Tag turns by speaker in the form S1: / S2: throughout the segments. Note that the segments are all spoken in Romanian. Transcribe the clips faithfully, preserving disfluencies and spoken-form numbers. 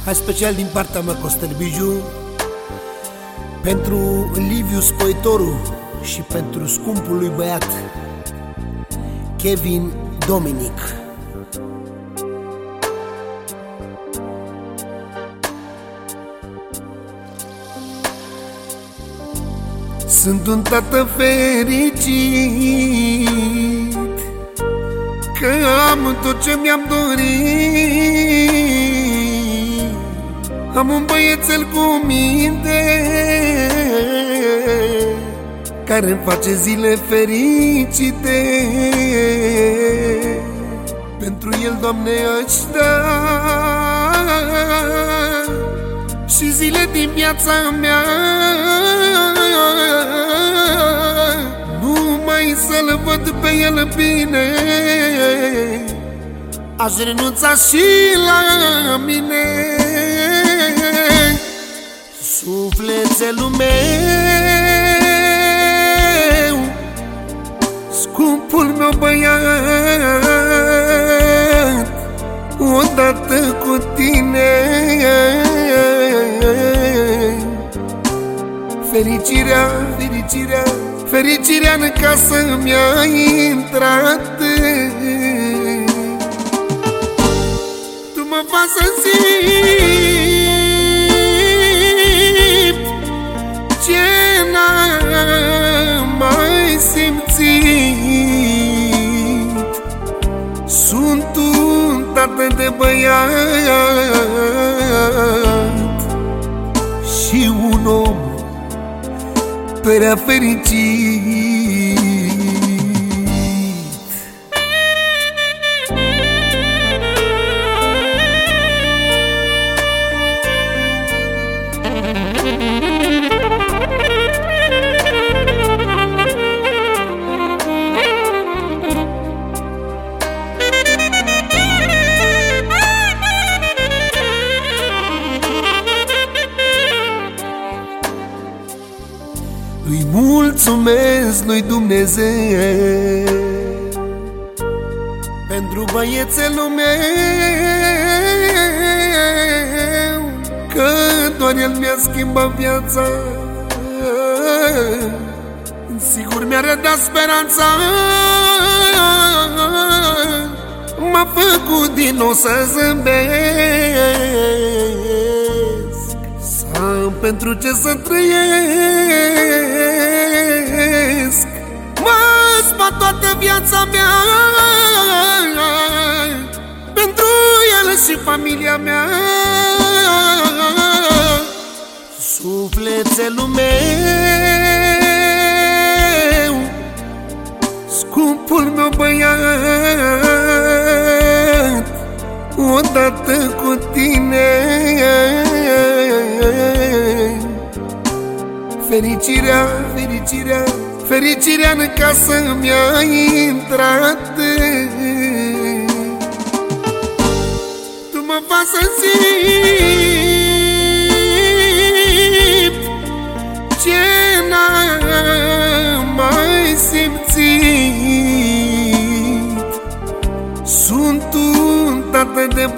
S1: Hai special din partea mea, Costel Biju, pentru Liviu Spoitoru și pentru scumpul lui băiat Kevin Dominic. Sunt un tată fericit că am tot ce mi-am dorit. Am un băiețel cu minte care îmi face zile fericite. Pentru el, Doamne, aș da și zile din viața mea, numai să-l văd pe el bine. Aș renunța și la mine. Sufletelul meu, scumpul meu băiat, odată cu tine fericirea, fericirea, fericirea în casă mi-a intrat. Tu mă faci să simt ce n-am mai simțit. Sunt un tată de băiat și un om prea fericit. Îi mulțumesc lui Dumnezeu pentru băiețelul meu, că doar el mi-a schimbat viața. Sigur mi-a redat speranța, m-a făcut din nou să zâmbesc. Să am pentru ce să trăiesc, mă spat toată viața mea pentru el și familia mea. Sufletelul meu, scumpul meu băiat, odată cu tine fericirea, fericirea, fericirea în casă mi-a intrat. Tu mă faci să simt ce n-am mai simțit. Sunt un tată de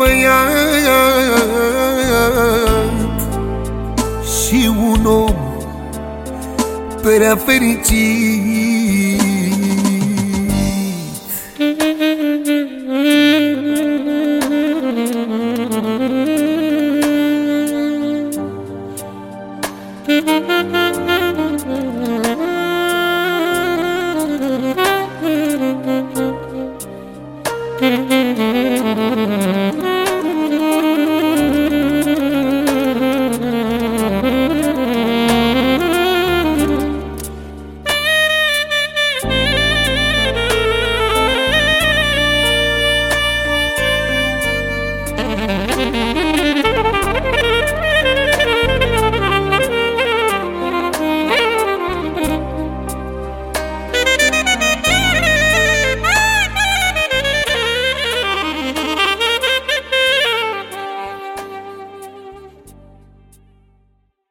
S1: băiat și un om prea fericit.
S2: Mm-hmm.